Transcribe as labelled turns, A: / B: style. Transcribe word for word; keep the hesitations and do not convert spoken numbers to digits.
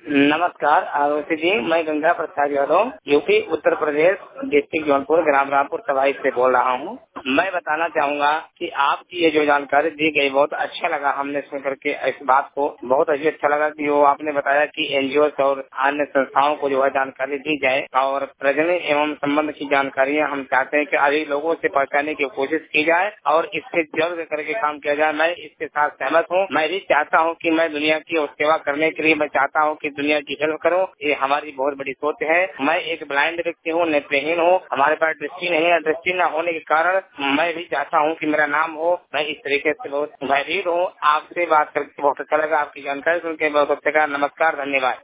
A: नमस्कार आरोपी जी, मैं गंगा प्रसाद यादव यूपी उत्तर प्रदेश डिस्ट्रिक्ट जौनपुर ग्राम रामपुर तबाई से बोल रहा हूँ। मैं बताना चाहूँगा कि आपकी ये जो जानकारी दी गई बहुत अच्छा लगा, हमने सुन करके इस बात को बहुत अभी अच्छा लगा कि वो आपने बताया कि एनजीओ और अन्य संस्थाओं को जो है जानकारी दी जाए और प्रजनन एवं संबंध की जानकारियाँ हम चाहते हैं कि अधिक लोगों से पहुँचाने की कोशिश की जाए और इससे जल्द करके काम किया जाए। मैं इसके साथ सहमत हूँ। मैं भी चाहता हूँ कि मैं दुनिया की सेवा करने के लिए मैं चाहता हूँ कि दुनिया की हेल्प करूँ। ये हमारी बहुत बड़ी सोच है। मैं एक ब्लाइंड व्यक्ति हूँ, नेत्रहीन हूँ, हमारे पास दृष्टि नहीं है। दृष्टि न होने के कारण मैं भी चाहता हूँ कि मेरा नाम हो। मैं इस तरीके से बहुत भयभीत हूँ। आपसे बात करके बहुत अच्छा लगा, आपकी जानकारी सुन के बहुत अच्छा लगा। नमस्कार, धन्यवाद।